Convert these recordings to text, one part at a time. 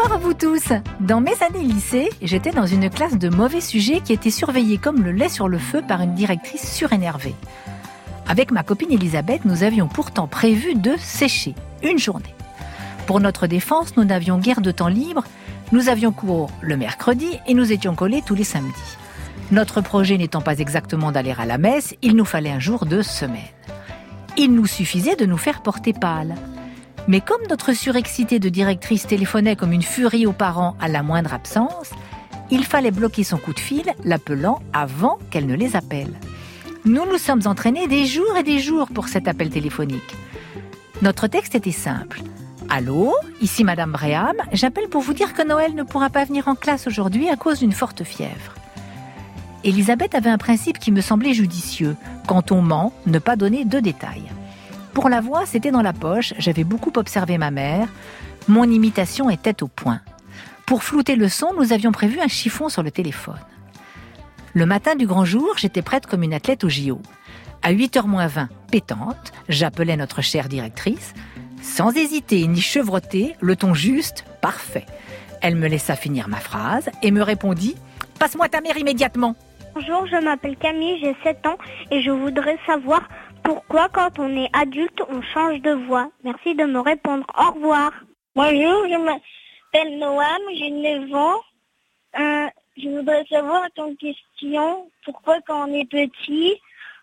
Bonsoir à vous tous. Dans mes années lycée, j'étais dans une classe de mauvais sujets qui était surveillée comme le lait sur le feu par une directrice surénervée. Avec ma copine Elisabeth, nous avions pourtant prévu de sécher une journée. Pour notre défense, nous n'avions guère de temps libre. Nous avions cours le mercredi et nous étions collés tous les samedis. Notre projet n'étant pas exactement d'aller à la messe, il nous fallait un jour de semaine. Il nous suffisait de nous faire porter pâle. Mais comme notre surexcitée de directrice téléphonait comme une furie aux parents à la moindre absence, il fallait bloquer son coup de fil, l'appelant avant qu'elle ne les appelle. Nous nous sommes entraînés des jours et des jours pour cet appel téléphonique. Notre texte était simple. « Allô, ici Madame Breham, j'appelle pour vous dire que Noël ne pourra pas venir en classe aujourd'hui à cause d'une forte fièvre. » Elisabeth avait un principe qui me semblait judicieux. Quand on ment, ne pas donner de détails. Pour la voix, c'était dans la poche, j'avais beaucoup observé ma mère. Mon imitation était au point. Pour flouter le son, nous avions prévu un chiffon sur le téléphone. Le matin du grand jour, j'étais prête comme une athlète au JO. À 8h moins 20, pétante, j'appelais notre chère directrice. Sans hésiter ni chevrotter, le ton juste, parfait. Elle me laissa finir ma phrase et me répondit « Passe-moi ta mère immédiatement !» Bonjour, je m'appelle Camille, j'ai 7 ans et je voudrais savoir pourquoi quand on est adulte, on change de voix. Merci de me répondre. Au revoir. Bonjour, je m'appelle Noam, j'ai 9 ans. Je voudrais savoir ton question, pourquoi quand on est petit,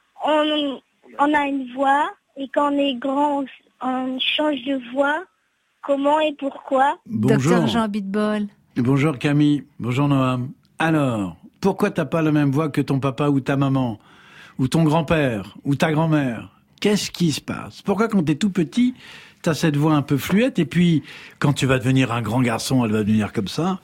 on a une voix et quand on est grand, on change de voix. Comment et pourquoi? Bonjour. Docteur Jean Abitbol. Bonjour Camille, bonjour Noam. Alors, pourquoi t'as pas la même voix que ton papa ou ta maman, ou ton grand-père, ou ta grand-mère? Qu'est-ce qui se passe? Pourquoi quand t'es tout petit, t'as cette voix un peu fluette, et puis quand tu vas devenir un grand garçon, elle va devenir comme ça?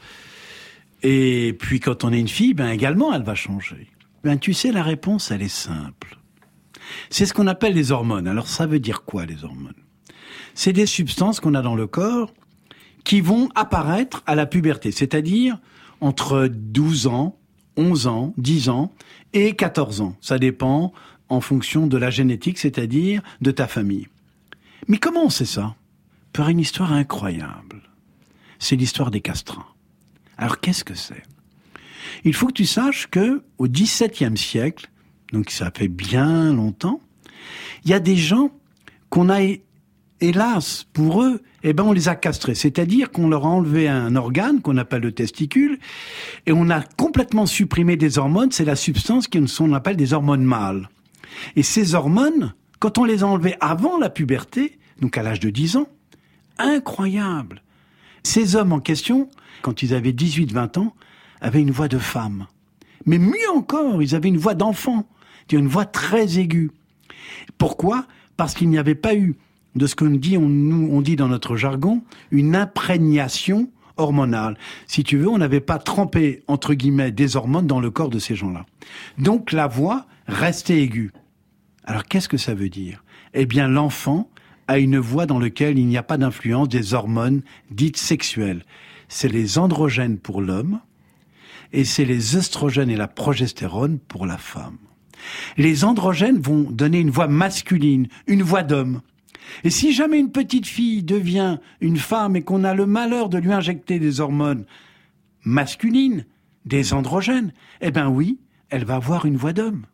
Et puis quand on est une fille, également elle va changer. Tu sais, la réponse, elle est simple. C'est ce qu'on appelle les hormones. Alors ça veut dire quoi, les hormones? C'est des substances qu'on a dans le corps qui vont apparaître à la puberté, c'est-à-dire entre 12 ans, 11 ans, 10 ans et 14 ans. Ça dépend en fonction de la génétique, c'est-à-dire de ta famille. Mais comment on sait ça? Par une histoire incroyable. C'est l'histoire des castrats. Alors qu'est-ce que c'est? Il faut que tu saches que au XVIIe siècle, donc ça fait bien longtemps, il y a des gens qu'on a, hélas, pour eux, on les a castrés. C'est-à-dire qu'on leur a enlevé un organe qu'on appelle le testicule et on a complètement supprimé des hormones. C'est la substance qu'on appelle des hormones mâles. Et ces hormones, quand on les a enlevées avant la puberté, donc à l'âge de 10 ans, incroyable. Ces hommes en question, quand ils avaient 18-20 ans, avaient une voix de femme. Mais mieux encore, ils avaient une voix d'enfant, une voix très aiguë. Pourquoi? Parce qu'il n'y avait pas eu de ce qu'on dit, on dit dans notre jargon, une imprégnation hormonale. Si tu veux, on n'avait pas trempé, entre guillemets, des hormones dans le corps de ces gens-là. Donc la voix restait aiguë. Alors qu'est-ce que ça veut dire? L'enfant a une voix dans laquelle il n'y a pas d'influence des hormones dites sexuelles. C'est les androgènes pour l'homme et c'est les œstrogènes et la progestérone pour la femme. Les androgènes vont donner une voix masculine, une voix d'homme. Et si jamais une petite fille devient une femme et qu'on a le malheur de lui injecter des hormones masculines, des androgènes, oui, elle va avoir une voix d'homme.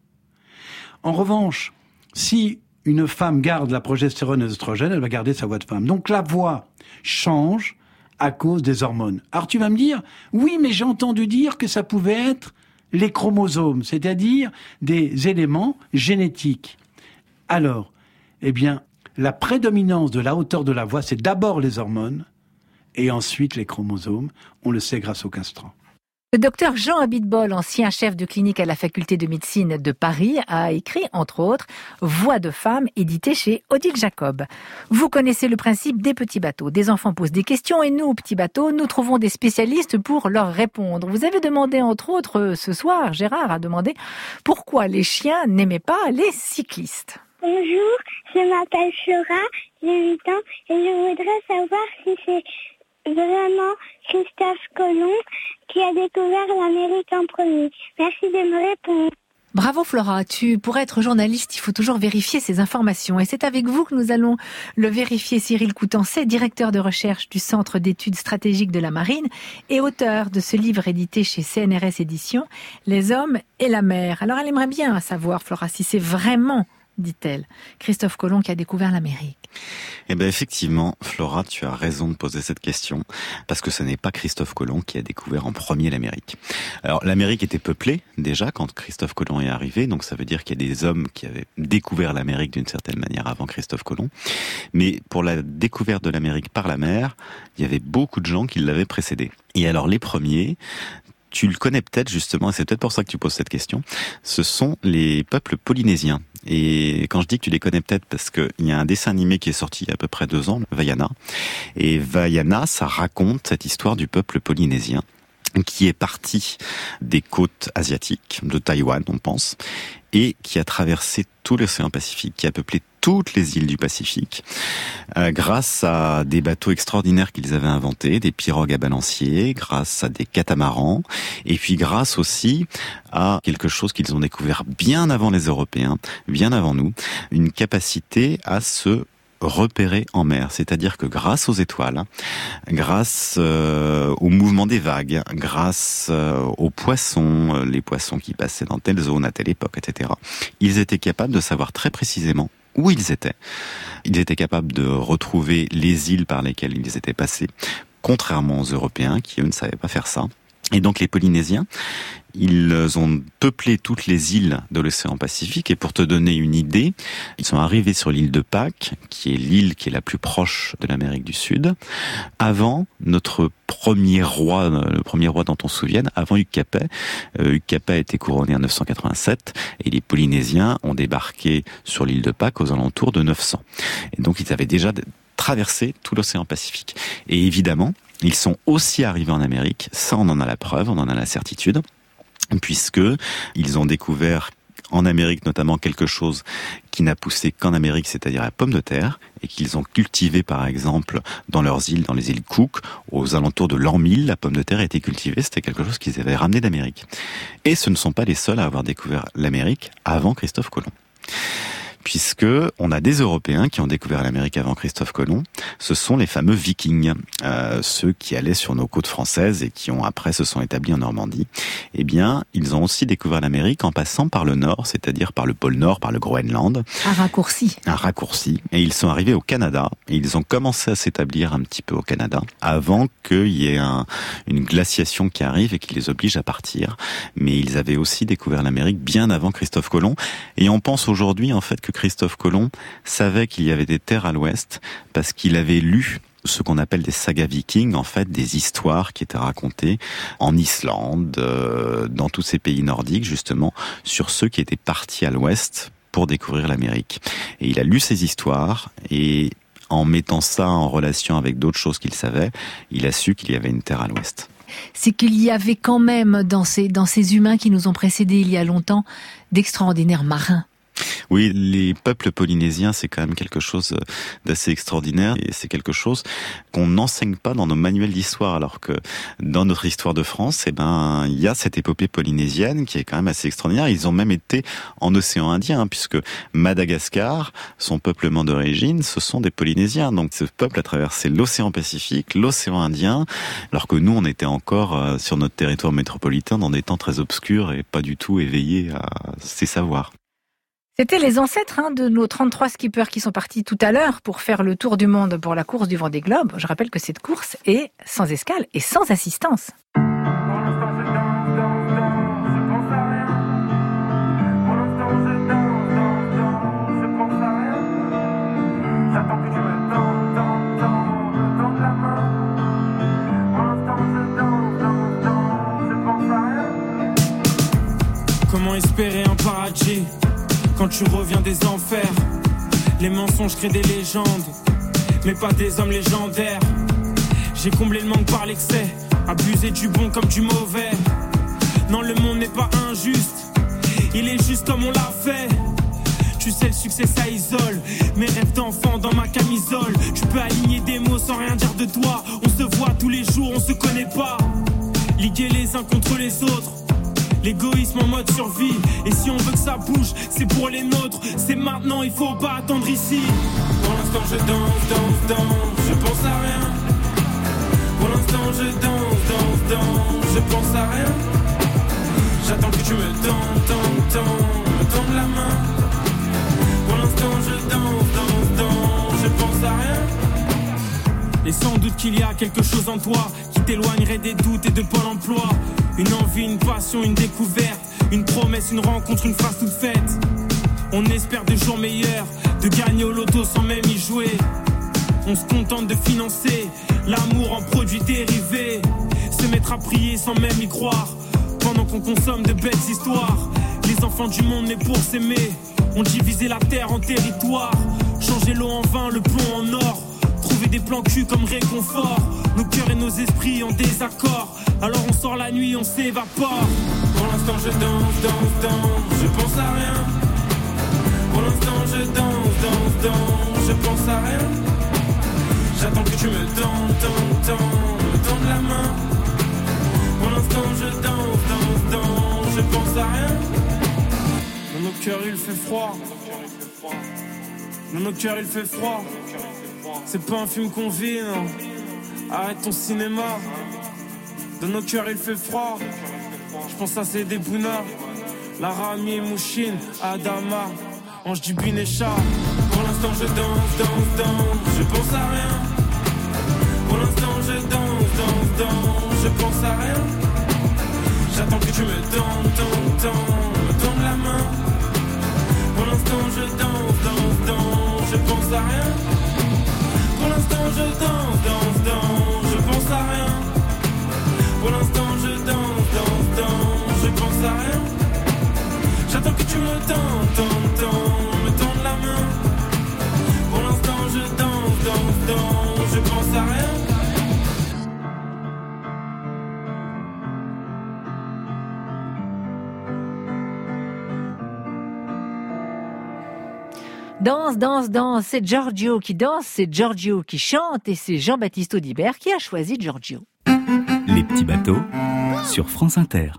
En revanche, si une femme garde la progestérone et l'œstrogène, elle va garder sa voix de femme. Donc la voix change à cause des hormones. Alors tu vas me dire, oui, mais j'ai entendu dire que ça pouvait être les chromosomes, c'est-à-dire des éléments génétiques. Alors, la prédominance de la hauteur de la voix, c'est d'abord les hormones et ensuite les chromosomes. On le sait grâce aux castrats. Le docteur Jean Abitbol, ancien chef de clinique à la faculté de médecine de Paris, a écrit, entre autres, Voix de femme, édité chez Odile Jacob. Vous connaissez le principe des petits bateaux. Des enfants posent des questions et nous, aux petits bateaux, nous trouvons des spécialistes pour leur répondre. Vous avez demandé, entre autres, ce soir, Gérard a demandé pourquoi les chiens n'aimaient pas les cyclistes. Bonjour, je m'appelle Flora, j'ai 8 ans et je voudrais savoir si c'est vraiment Christophe Colomb qui a découvert l'Amérique en premier. Merci de me répondre. Bravo Flora, pour être journaliste, il faut toujours vérifier ses informations. Et c'est avec vous que nous allons le vérifier. Cyril Coutancet, directeur de recherche du Centre d'études stratégiques de la Marine et auteur de ce livre édité chez CNRS Éditions, Les hommes et la mer. Alors elle aimerait bien savoir, Flora, si c'est vraiment, dit-elle, Christophe Colomb qui a découvert l'Amérique. Eh bien effectivement, Flora, tu as raison de poser cette question, parce que ce n'est pas Christophe Colomb qui a découvert en premier l'Amérique. Alors l'Amérique était peuplée déjà quand Christophe Colomb est arrivé, donc ça veut dire qu'il y a des hommes qui avaient découvert l'Amérique d'une certaine manière avant Christophe Colomb. Mais pour la découverte de l'Amérique par la mer, il y avait beaucoup de gens qui l'avaient précédé. Et alors les premiers, tu le connais peut-être justement, et c'est peut-être pour ça que tu poses cette question, ce sont les peuples polynésiens. Et quand je dis que tu les connais peut-être, parce qu'il y a un dessin animé qui est sorti il y a à peu près 2 ans, Vaiana. Et Vaiana, ça raconte cette histoire du peuple polynésien qui est parti des côtes asiatiques, de Taïwan on pense, et qui a traversé tout l'océan Pacifique, qui a peuplé toutes les îles du Pacifique, grâce à des bateaux extraordinaires qu'ils avaient inventés, des pirogues à balancier, grâce à des catamarans, et puis grâce aussi à quelque chose qu'ils ont découvert bien avant les Européens, bien avant nous, une capacité à se repérer en mer, c'est-à-dire que grâce aux étoiles, grâce au mouvement des vagues, grâce aux poissons, les poissons qui passaient dans telle zone à telle époque, etc., ils étaient capables de savoir très précisément où ils étaient. Ils étaient capables de retrouver les îles par lesquelles ils étaient passés, contrairement aux Européens qui, eux, ne savaient pas faire ça. Et donc les Polynésiens, ils ont peuplé toutes les îles de l'océan Pacifique, et pour te donner une idée, ils sont arrivés sur l'île de Pâques, qui est l'île qui est la plus proche de l'Amérique du Sud, avant notre premier roi, le premier roi dont on se souvienne, avant Hugues Capet. Hugues Capet a été couronné en 987, et les Polynésiens ont débarqué sur l'île de Pâques aux alentours de 900. Et donc ils avaient déjà traversé tout l'océan Pacifique. Et évidemment, ils sont aussi arrivés en Amérique, ça on en a la preuve, on en a la certitude, puisque ils ont découvert en Amérique notamment quelque chose qui n'a poussé qu'en Amérique, c'est-à-dire la pomme de terre, et qu'ils ont cultivé par exemple dans leurs îles, dans les îles Cook, aux alentours de l'an 1000, la pomme de terre a été cultivée, c'était quelque chose qu'ils avaient ramené d'Amérique. Et ce ne sont pas les seuls à avoir découvert l'Amérique avant Christophe Colomb. Puisque on a des Européens qui ont découvert l'Amérique avant Christophe Colomb, ce sont les fameux Vikings, ceux qui allaient sur nos côtes françaises et qui ont après se sont établis en Normandie. Eh bien, ils ont aussi découvert l'Amérique en passant par le nord, c'est-à-dire par le pôle Nord, par le Groenland. Un raccourci. Un raccourci. Et ils sont arrivés au Canada, et ils ont commencé à s'établir un petit peu au Canada, avant qu'il y ait une glaciation qui arrive et qui les oblige à partir. Mais ils avaient aussi découvert l'Amérique bien avant Christophe Colomb, et on pense aujourd'hui en fait que Christophe Colomb savait qu'il y avait des terres à l'ouest parce qu'il avait lu ce qu'on appelle des sagas vikings, en fait des histoires qui étaient racontées en Islande, dans tous ces pays nordiques justement, sur ceux qui étaient partis à l'ouest pour découvrir l'Amérique. Et il a lu ces histoires et en mettant ça en relation avec d'autres choses qu'il savait, il a su qu'il y avait une terre à l'ouest. C'est qu'il y avait quand même dans ces humains qui nous ont précédés il y a longtemps d'extraordinaires marins. Oui, les peuples polynésiens, c'est quand même quelque chose d'assez extraordinaire, et c'est quelque chose qu'on n'enseigne pas dans nos manuels d'histoire, alors que dans notre histoire de France, il y a cette épopée polynésienne qui est quand même assez extraordinaire. Ils ont même été en océan Indien, puisque Madagascar, son peuplement d'origine, ce sont des Polynésiens. Donc ce peuple a traversé l'océan Pacifique, l'océan Indien, alors que nous, on était encore sur notre territoire métropolitain dans des temps très obscurs et pas du tout éveillés à ces savoirs. C'était les ancêtres de nos 33 skippers qui sont partis tout à l'heure pour faire le tour du monde pour la course du Vendée Globe. Je rappelle que cette course est sans escale et sans assistance. Comment espérer un paradis quand tu reviens des enfers? Les mensonges créent des légendes, mais pas des hommes légendaires. J'ai comblé le manque par l'excès, abusé du bon comme du mauvais. Non, le monde n'est pas injuste, il est juste comme on l'a fait. Tu sais, le succès ça isole, mes rêves d'enfant dans ma camisole. Tu peux aligner des mots sans rien dire de toi. On se voit tous les jours, on se connaît pas. Ligués les uns contre les autres, L'égoïsme en mode survie. Et si on veut que ça bouge, c'est pour les nôtres. C'est maintenant, il faut pas attendre ici. Pour l'instant je danse, je pense à rien. Pour l'instant je danse, je pense à rien. J'attends que tu me tends la main. Pour l'instant je danse, je pense à rien. Et sans doute qu'il y a quelque chose en toi qui t'éloignerait des doutes et de Pôle emploi. Une envie, une passion, une découverte, une promesse, une rencontre, une phrase toute faite. On espère des jours meilleurs, de gagner au loto sans même y jouer. On se contente de financer l'amour en produits dérivés. Se mettre à prier sans même y croire, pendant qu'on consomme de belles histoires. Les enfants du monde nés pour s'aimer ont divisé la terre en territoires. Changer l'eau en vin, le plomb en or. Trouver des plans cul comme réconfort. Nos cœurs et nos esprits en désaccord. Alors on sort la nuit, on s'évapore. Pour l'instant je danse, je pense à rien. Pour l'instant je danse, je pense à rien. J'attends que tu me tends la main. Pour l'instant je danse, je pense à rien. Dans nos cœurs il fait froid. Dans nos cœurs il fait froid. C'est pas un film qu'on vit, non. Arrête ton cinéma. Dans nos cœurs il fait froid. Je pense à ces Bouna, Laramie, Mouchine, Adama, Ange du Binécha. Pour l'instant je danse, je pense à rien. Pour l'instant je danse, je pense à rien. J'attends que tu me tends la main. Pour l'instant je danse, je pense à rien. Pour l'instant je danse, je pense à rien. Pour l'instant je danse, je pense à rien. J'attends que tu me tends la main. Pour l'instant je danse, je pense à rien. Danse, c'est Giorgio qui danse, c'est Giorgio qui chante et c'est Jean-Baptiste Audibert qui a choisi Giorgio. Les petits bateaux sur France Inter.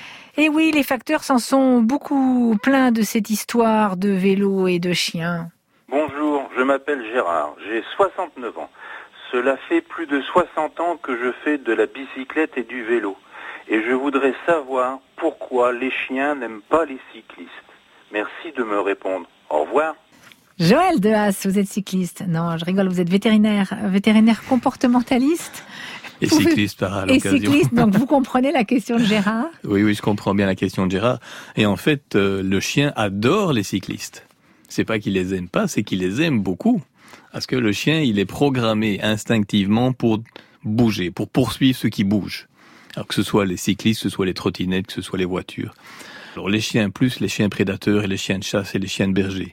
Et oui, les facteurs s'en sont beaucoup pleins de cette histoire de vélo et de chiens. Bonjour, je m'appelle Gérard, j'ai 69 ans. Cela fait plus de 60 ans que je fais de la bicyclette et du vélo. Et je voudrais savoir pourquoi les chiens n'aiment pas les cyclistes. Merci de me répondre. Au revoir. Joël Dehaas, vous êtes cycliste. Non, je rigole, vous êtes vétérinaire comportementaliste. Et cycliste par l'occasion. Et cycliste, donc vous comprenez la question de Gérard ? Oui, je comprends bien la question de Gérard. Et en fait, le chien adore les cyclistes. C'est pas qu'il les aime pas, c'est qu'il les aime beaucoup. Parce que le chien, il est programmé instinctivement pour bouger, pour poursuivre ce qui bouge. Alors que ce soit les cyclistes, que ce soit les trottinettes, que ce soit les voitures. Alors les chiens, plus les chiens prédateurs et les chiens de chasse et les chiens de berger.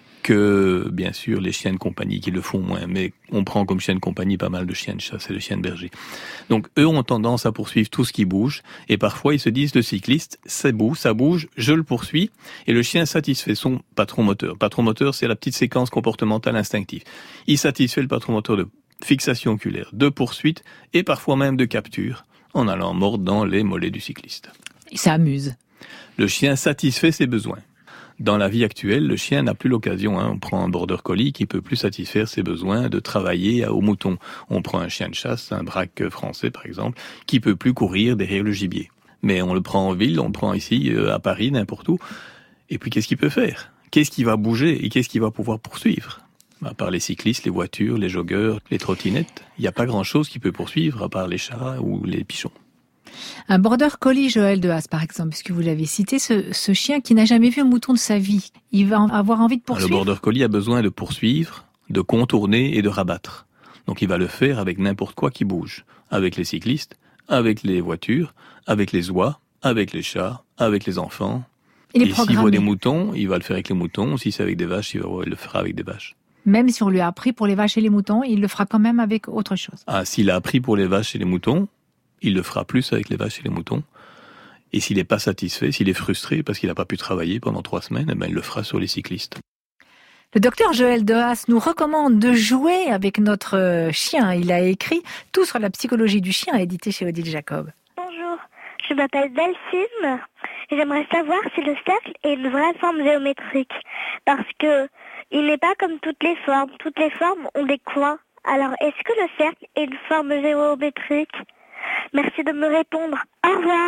Que, bien sûr, les chiens de compagnie qui le font moins, mais on prend comme chien de compagnie pas mal de chiens de chasse et de chiens de berger. Donc, eux ont tendance à poursuivre tout ce qui bouge, et parfois ils se disent, le cycliste, ça bouge, je le poursuis, et le chien satisfait son patron moteur. Patron moteur, c'est la petite séquence comportementale instinctive. Il satisfait le patron moteur de fixation oculaire, de poursuite, et parfois même de capture, en allant mordre dans les mollets du cycliste. Il s'amuse. Le chien satisfait ses besoins. Dans la vie actuelle, le chien n'a plus l'occasion. On prend un border collie qui peut plus satisfaire ses besoins de travailler au mouton. On prend un chien de chasse, un braque français par exemple, qui peut plus courir derrière le gibier. Mais on le prend en ville, on le prend ici, à Paris, n'importe où. Et puis qu'est-ce qu'il peut faire ? Qu'est-ce qui va bouger et qu'est-ce qu'il va pouvoir poursuivre ? À part les cyclistes, les voitures, les joggeurs, les trottinettes, il n'y a pas grand-chose qui peut poursuivre à part les chats ou les pigeons. Un border collie, Joël Dehaas, par exemple, puisque vous l'avez cité, ce chien qui n'a jamais vu un mouton de sa vie, il va avoir envie de poursuivre. Le border collie a besoin de poursuivre, de contourner et de rabattre. Donc il va le faire avec n'importe quoi qui bouge. Avec les cyclistes, avec les voitures, avec les oies, avec les chats, avec les enfants. Et s'il voit des moutons, il va le faire avec les moutons. Si c'est avec des vaches, il le fera avec des vaches. Même si on lui a appris pour les vaches et les moutons, il le fera quand même avec autre chose. Ah, s'il a appris pour les vaches et les moutons, il le fera plus avec les vaches et les moutons. Et s'il n'est pas satisfait, s'il est frustré parce qu'il n'a pas pu travailler pendant 3 semaines, il le fera sur les cyclistes. Le docteur Joël Dehaas nous recommande de jouer avec notre chien. Il a écrit Tout sur la psychologie du chien, édité chez Odile Jacob. Bonjour, Je m'appelle Delphine et j'aimerais savoir si le cercle est une vraie forme géométrique. Parce que il n'est pas comme toutes les formes. Toutes les formes ont des coins. Alors, est-ce que le cercle est une forme géométrique ? Merci de me répondre. Au revoir.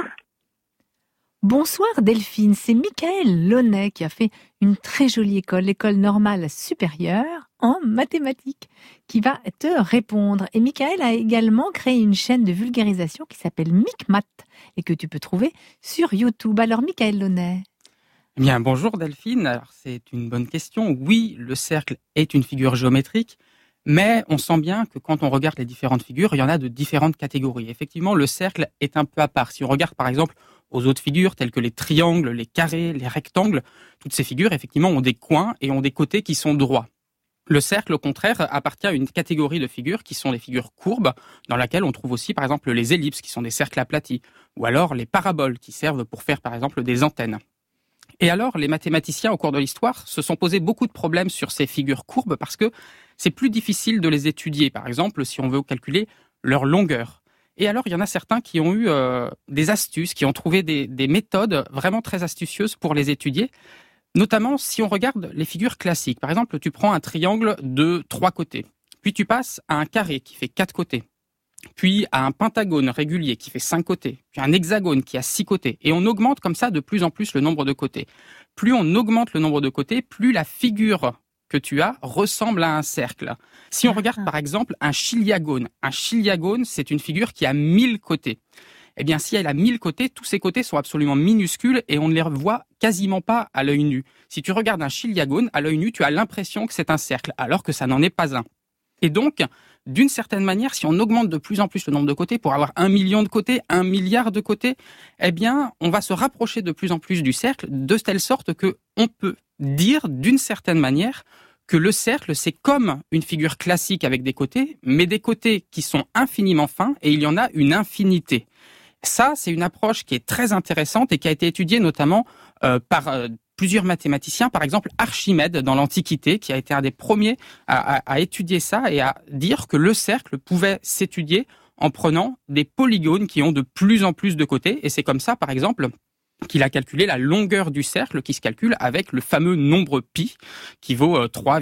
Bonsoir Delphine, c'est Michael Launay qui a fait une très jolie école, l'école normale supérieure en mathématiques, qui va te répondre. Et Michael a également créé une chaîne de vulgarisation qui s'appelle MicMath et que tu peux trouver sur YouTube. Alors Michael Launay. Eh bien, bonjour Delphine. Alors, c'est une bonne question. Oui, le cercle est une figure géométrique, mais on sent bien que quand on regarde les différentes figures, il y en a de différentes catégories. Effectivement, le cercle est un peu à part. Si on regarde par exemple aux autres figures telles que les triangles, les carrés, les rectangles, toutes ces figures effectivement ont des coins et ont des côtés qui sont droits. Le cercle, au contraire, appartient à une catégorie de figures qui sont les figures courbes, dans laquelle on trouve aussi par exemple les ellipses qui sont des cercles aplatis, ou alors les paraboles qui servent pour faire par exemple des antennes. Et alors, les mathématiciens, au cours de l'histoire, se sont posé beaucoup de problèmes sur ces figures courbes parce que c'est plus difficile de les étudier. Par exemple, si on veut calculer leur longueur. Et alors, il y en a certains qui ont eu des astuces, qui ont trouvé des méthodes vraiment très astucieuses pour les étudier. Notamment, si on regarde les figures classiques. Par exemple, tu prends un triangle de 3 côtés. Puis tu passes à un carré qui fait 4 côtés. Puis à un pentagone régulier qui fait 5 côtés, puis un hexagone qui a 6 côtés. Et on augmente comme ça de plus en plus le nombre de côtés. Plus on augmente le nombre de côtés, plus la figure que tu as ressemble à un cercle. Si on regarde par exemple un chiliagone, c'est une figure qui a 1000 côtés. Eh bien, si elle a 1000 côtés, tous ces côtés sont absolument minuscules et on ne les voit quasiment pas à l'œil nu. Si tu regardes un chiliagone, à l'œil nu, tu as l'impression que c'est un cercle, alors que ça n'en est pas un. Et donc, d'une certaine manière, si on augmente de plus en plus le nombre de côtés pour avoir 1 million de côtés, 1 milliard de côtés, eh bien, on va se rapprocher de plus en plus du cercle, de telle sorte que on peut dire, d'une certaine manière, que le cercle, c'est comme une figure classique avec des côtés, mais des côtés qui sont infiniment fins, et il y en a une infinité. Ça, c'est une approche qui est très intéressante et qui a été étudiée notamment par plusieurs mathématiciens, par exemple Archimède dans l'Antiquité, qui a été un des premiers à étudier ça et à dire que le cercle pouvait s'étudier en prenant des polygones qui ont de plus en plus de côtés. Et c'est comme ça, par exemple, qu'il a calculé la longueur du cercle qui se calcule avec le fameux nombre pi qui vaut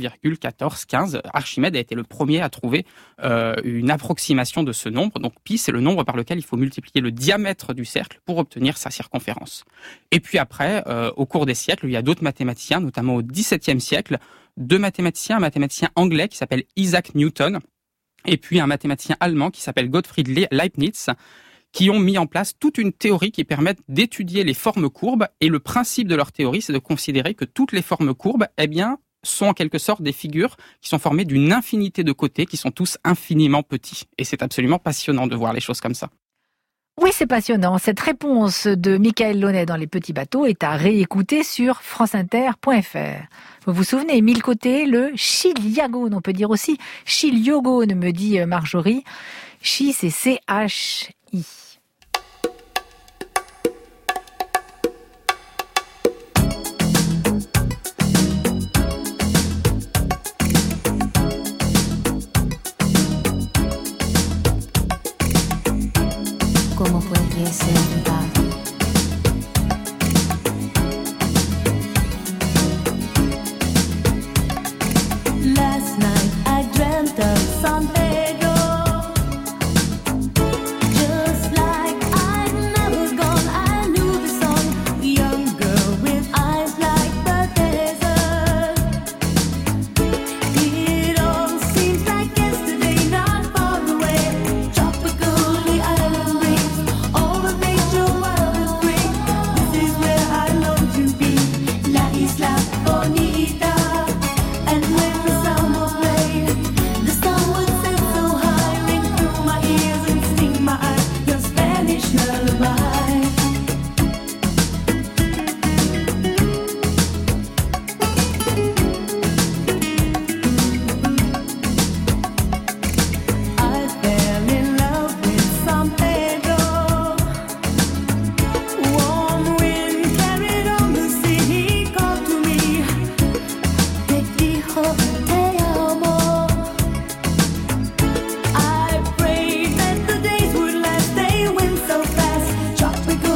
3,1415. Archimède a été le premier à trouver une approximation de ce nombre. Donc pi, c'est le nombre par lequel il faut multiplier le diamètre du cercle pour obtenir sa circonférence. Et puis après, au cours des siècles, il y a d'autres mathématiciens, notamment au XVIIe siècle, un mathématicien anglais qui s'appelle Isaac Newton, et puis un mathématicien allemand qui s'appelle Gottfried Leibniz, qui ont mis en place toute une théorie qui permet d'étudier les formes courbes. Et le principe de leur théorie, c'est de considérer que toutes les formes courbes, eh bien, sont en quelque sorte des figures qui sont formées d'une infinité de côtés, qui sont tous infiniment petits. Et c'est absolument passionnant de voir les choses comme ça. Oui, c'est passionnant. Cette réponse de Michael Launay dans Les Petits Bateaux est à réécouter sur franceinter.fr. Vous vous souvenez, 1000 côtés, le chiliagone, on peut dire aussi chiliogone, me dit Marjorie. Chi, c'est C-H-I. ¿Cómo fue que se va? Last night I dreamt of San Pedro, just like I'd never gone. I knew the song, a young girl with eyes like the desert. It all seems like yesterday, not far away. Tropical, the island breeze, all of nature wild and free. This is where I long to be, La Isla Bonita. And when the sound was played, the sun would set so high, ring through my ears and sting my eyes, your Spanish lullaby. I fell in love with San Pedro. Warm wind carried on the sea. He called to me, te dijo te amo. I prayed that the days would last. They went so fast. Tropical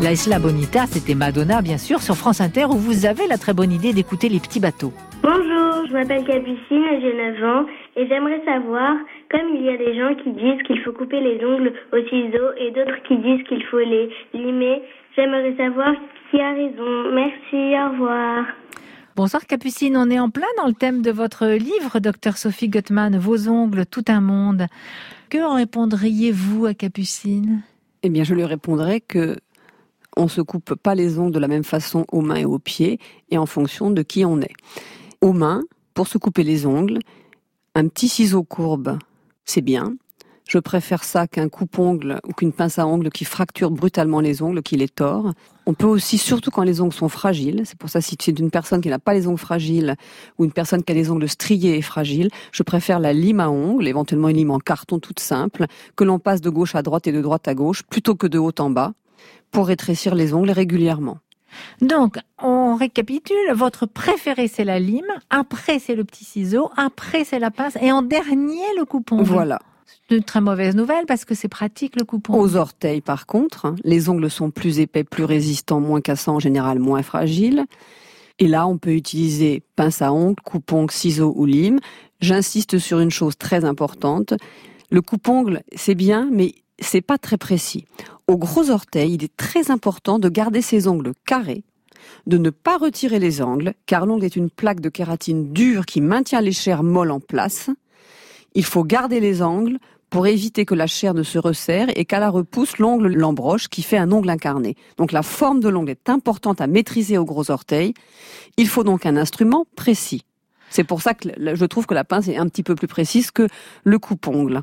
La Isla Bonita, c'était Madonna, bien sûr, sur France Inter, où vous avez la très bonne idée d'écouter les petits bateaux. Bonjour, je m'appelle Capucine et j'ai 9 ans et j'aimerais savoir, comme il y a des gens qui disent qu'il faut couper les ongles au ciseau et d'autres qui disent qu'il faut les limer, j'aimerais savoir qui a raison. Merci, au revoir. Bonsoir Capucine, on est en plein dans le thème de votre livre, Dr Sophie Guttmann, Vos ongles, tout un monde. Que répondriez-vous à Capucine ? Eh bien, je lui répondrais que on se coupe pas les ongles de la même façon aux mains et aux pieds et en fonction de qui on est. Aux mains, pour se couper les ongles, un petit ciseau courbe, c'est bien. Je préfère ça qu'un coupe-ongle ou qu'une pince à ongles qui fracture brutalement les ongles, qui les tord. On peut aussi, surtout quand les ongles sont fragiles, c'est pour ça si c'est une personne qui n'a pas les ongles fragiles ou une personne qui a les ongles striés et fragiles, je préfère la lime à ongles, éventuellement une lime en carton toute simple, que l'on passe de gauche à droite et de droite à gauche, plutôt que de haut en bas, pour rétrécir les ongles régulièrement. Donc, on récapitule, votre préféré c'est la lime, après c'est le petit ciseau, après c'est la pince, et en dernier le coupe-ongle. Voilà. C'est une très mauvaise nouvelle parce que c'est pratique le coupe-ongle. Aux orteils, par contre, les ongles sont plus épais, plus résistants, moins cassants, en général moins fragiles. Et là, on peut utiliser pince à ongles, coupe-ongle, ciseaux ou lime. J'insiste sur une chose très importante. Le coupe-ongle, c'est bien, mais c'est pas très précis. Aux gros orteils, il est très important de garder ses ongles carrés, de ne pas retirer les ongles, car l'ongle est une plaque de kératine dure qui maintient les chairs molles en place. Il faut garder les ongles pour éviter que la chair ne se resserre et qu'à la repousse, l'ongle l'embroche, qui fait un ongle incarné. Donc la forme de l'ongle est importante à maîtriser aux gros orteils. Il faut donc un instrument précis. C'est pour ça que je trouve que la pince est un petit peu plus précise que le coupe-ongle.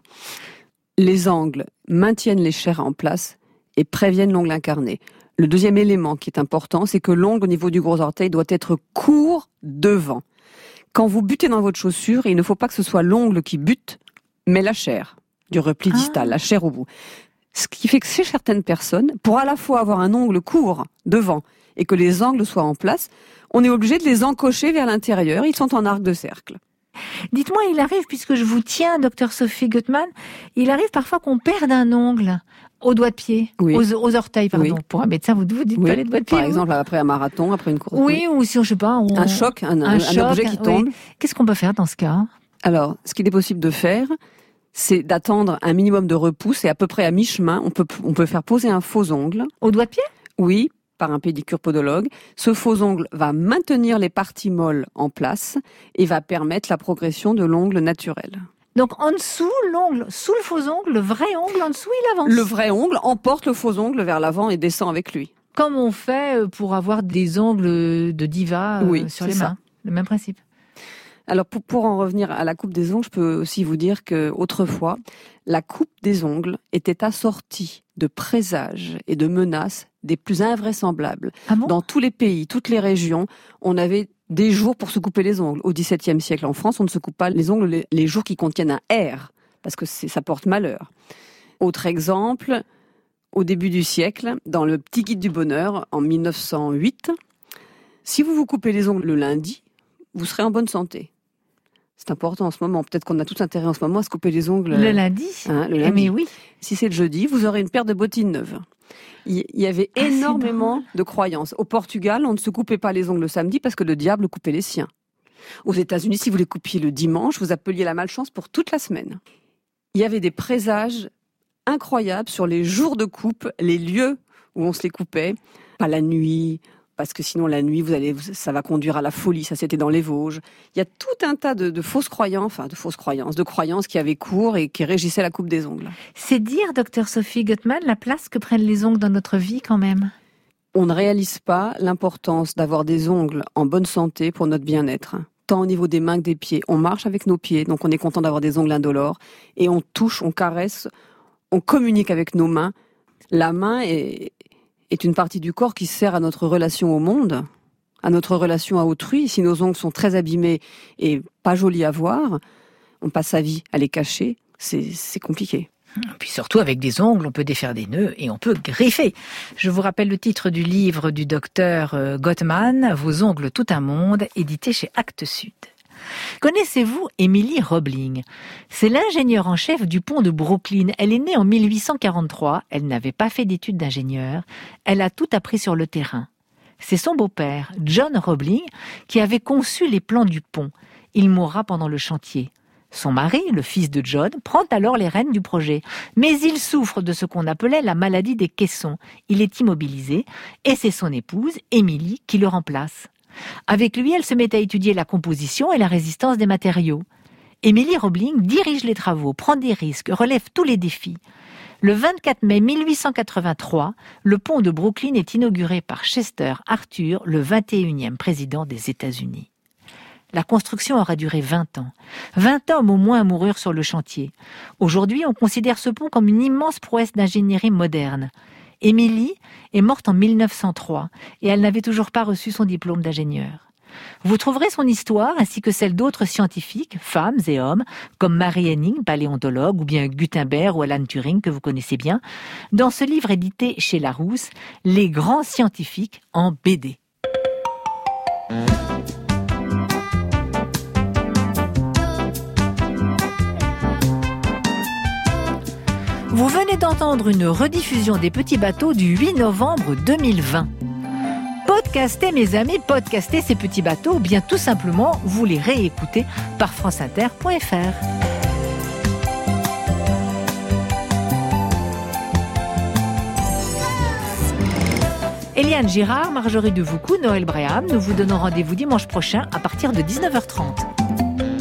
Les ongles maintiennent les chairs en place et préviennent l'ongle incarné. Le deuxième élément qui est important, c'est que l'ongle au niveau du gros orteil doit être court devant. Quand vous butez dans votre chaussure, il ne faut pas que ce soit l'ongle qui bute, mais la chair du repli distal, la chair au bout. Ce qui fait que chez certaines personnes, pour à la fois avoir un ongle court devant et que les ongles soient en place, on est obligé de les encocher vers l'intérieur. Ils sont en arc de cercle. Dites-moi, il arrive, puisque je vous tiens, Dr Sophie Guttmann, il arrive parfois qu'on perde un ongle au doigt de pied, oui. aux orteils, pardon. Oui. Pour un médecin, vous dites oui. pas les doigts de pied. Par exemple, après un marathon, après une course. Oui, ou si, je sais pas. Un choc, un choc, objet qui tombe. Oui. Qu'est-ce qu'on peut faire dans ce cas ? Alors, ce qu'il est possible de faire, c'est d'attendre un minimum de repousse et à peu près à mi-chemin, on peut faire poser un faux ongle. Au doigt de pied ? Oui, par un pédicure podologue. Ce faux ongle va maintenir les parties molles en place et va permettre la progression de l'ongle naturel. Donc en dessous, l'ongle, sous le faux ongle, le vrai ongle en dessous, il avance. Le vrai ongle emporte le faux ongle vers l'avant et descend avec lui. Comme on fait pour avoir des ongles de diva sur les mains. Le même principe. Alors pour en revenir à la coupe des ongles, je peux aussi vous dire que autrefois, la coupe des ongles était assortie de présages et de menaces des plus invraisemblables. Ah bon ? Dans tous les pays, toutes les régions, on avait des jours pour se couper les ongles. Au XVIIe siècle en France, on ne se coupe pas les ongles les jours qui contiennent un R, parce que ça porte malheur. Autre exemple, au début du siècle, dans le Petit Guide du Bonheur, en 1908, si vous vous coupez les ongles le lundi, vous serez en bonne santé. C'est important en ce moment. Peut-être qu'on a tous intérêt en ce moment à se couper les ongles. Le lundi. Le lundi. Mais oui. Si c'est le jeudi, vous aurez une paire de bottines neuves. Il y avait énormément de croyances. Au Portugal, on ne se coupait pas les ongles le samedi parce que le diable coupait les siens. Aux États-Unis, si vous les coupiez le dimanche, vous appeliez la malchance pour toute la semaine. Il y avait des présages incroyables sur les jours de coupe, les lieux où on se les coupait. Pas la nuit, parce que sinon la nuit, ça va conduire à la folie. Ça, c'était dans les Vosges. Il y a tout un tas de fausses croyances, de croyances qui avaient cours et qui régissaient la coupe des ongles. C'est dire, Dr Sophie Guttmann, la place que prennent les ongles dans notre vie quand même. On ne réalise pas l'importance d'avoir des ongles en bonne santé pour notre bien-être. Tant au niveau des mains que des pieds. On marche avec nos pieds, donc on est content d'avoir des ongles indolores. Et on touche, on caresse, on communique avec nos mains. La main est une partie du corps qui sert à notre relation au monde, à notre relation à autrui. Si nos ongles sont très abîmés et pas jolis à voir, on passe sa vie à les cacher, c'est compliqué. Puis surtout, avec des ongles, on peut défaire des nœuds et on peut griffer. Je vous rappelle le titre du livre du docteur Guttmann, Vos ongles, tout un monde, édité chez Actes Sud. Connaissez-vous Emily Roebling? C'est l'ingénieure en chef du pont de Brooklyn. Elle est née en 1843. Elle n'avait pas fait d'études d'ingénieur. Elle a tout appris sur le terrain. C'est son beau-père, John Roebling, qui avait conçu les plans du pont. Il mourra pendant le chantier. Son mari, le fils de John, prend alors les rênes du projet. Mais il souffre de ce qu'on appelait la maladie des caissons. Il est immobilisé et c'est son épouse, Emily, qui le remplace. Avec lui, elle se met à étudier la composition et la résistance des matériaux. Emily Roebling dirige les travaux, prend des risques, relève tous les défis. Le 24 mai 1883, le pont de Brooklyn est inauguré par Chester Arthur, le 21e président des États-Unis. La construction aura duré 20 ans. 20 hommes au moins moururent sur le chantier. Aujourd'hui, on considère ce pont comme une immense prouesse d'ingénierie moderne. Emily est morte en 1903 et elle n'avait toujours pas reçu son diplôme d'ingénieur. Vous trouverez son histoire ainsi que celle d'autres scientifiques, femmes et hommes, comme Mary Henning, paléontologue, ou bien Gutenberg ou Alan Turing, que vous connaissez bien, dans ce livre édité chez Larousse, Les grands scientifiques en BD. Vous venez d'entendre une rediffusion des Petits Bateaux du 8 novembre 2020. Podcastez mes amis, podcastez ces petits bateaux, ou bien tout simplement vous les réécoutez par franceinter.fr. Eliane Girard, Marjorie Devoucou, Noël Braham, nous vous donnons rendez-vous dimanche prochain à partir de 19h30.